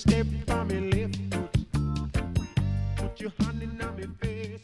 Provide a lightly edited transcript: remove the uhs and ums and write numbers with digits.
step on me left foot. Put your hand in my face.